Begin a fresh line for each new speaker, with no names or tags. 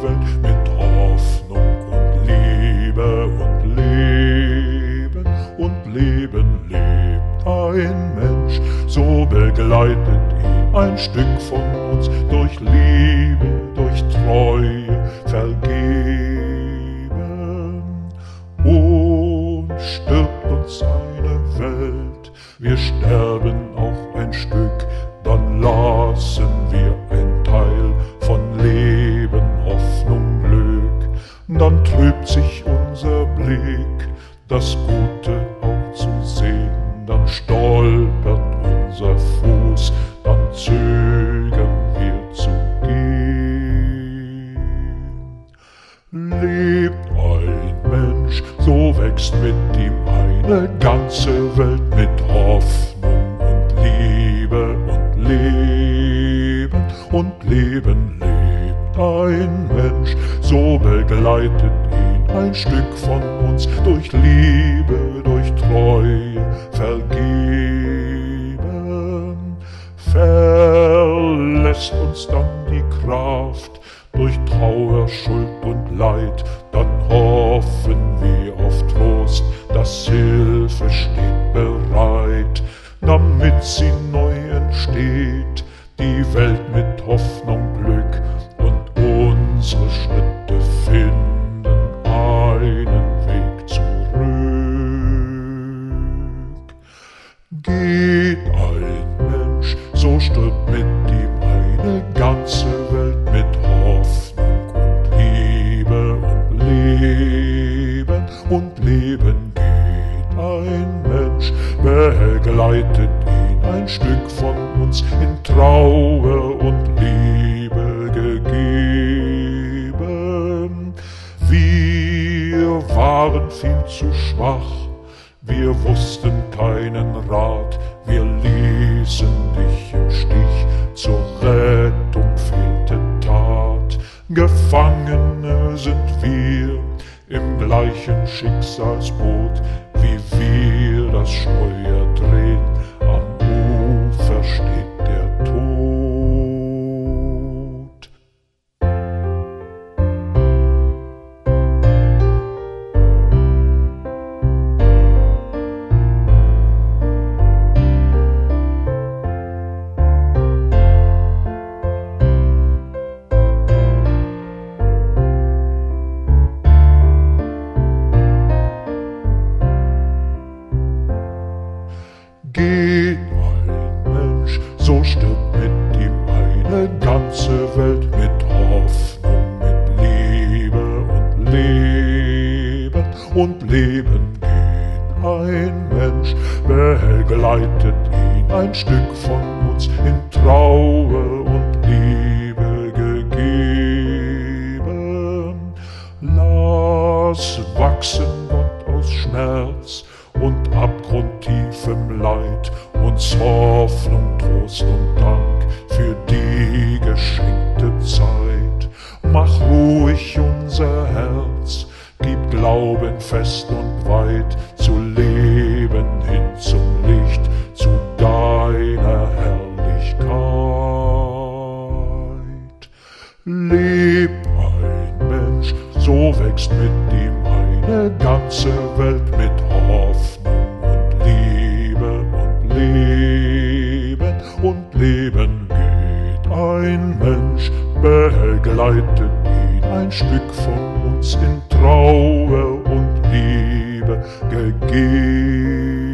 Welt mit Hoffnung und Liebe und Leben und Leben lebt ein Mensch, so begleitet ihn ein Stück von uns durch Liebe, durch Treue vergeben. Und stirbt uns eine Welt, wir sterben auch ein Stück, dann lassen wir ein Teil von Leben, Hoffnung, Glück. Dann trübt sich unser Blick, das Gute auch zu sehen, dann stolpert unser Fuß, dann zögern wir zu gehen. Lebt ein Mensch, so wächst mit ihm eine ganze Welt mit Hoffnung und Liebe und Leben und Leben lebt ein Mensch, so begleitet ihn ein Stück von uns durch Liebe, durch Treue vergeben. Verlässt uns dann die Kraft durch Trauer, Schuld und Leid, dann hoffen wir auf Trost, dass Hilfe steht bereit, damit sie neu entsteht, die Welt mit Hoffnung, Glück und unsere Schritte finden einen Weg zurück. Geht ein Mensch, so stirbt mit ihm eine ganze Welt mit Hoffnung und Liebe und Leben und Leben geht ein Mensch, begleitet ihn ein Stück von uns in Trauer und Liebe gegeben. Wir waren viel zu schwach, wir wussten keinen Rat, wir ließen dich im Stich, zur Rettung fehlte Tat. Gefangene sind wir im gleichen Schicksalsboot, wie wir das Steuer drehen, am Ufer steht der Tod. Geht ein Mensch, so stirbt mit ihm eine ganze Welt mit Hoffnung, mit Liebe und Leben und Leben geht ein Mensch, begleitet ihn ein Stück von uns in Trauer und Liebe gegeben. Lass wachsen Gott aus Schmerz und abgrundtiefem Leid, uns Hoffnung, Trost und Dank für die geschenkte Zeit. Mach ruhig unser Herz, gib Glauben fest und weit, zu leben hin zum Licht, zu deiner Herrlichkeit. Lebt ein Mensch, so wächst mit ihm eine ganze Welt mit Hoffnung und Liebe und Leben und Leben geht ein Mensch, begleitet ihn ein Stück von uns in Trauer und Liebe gegeben.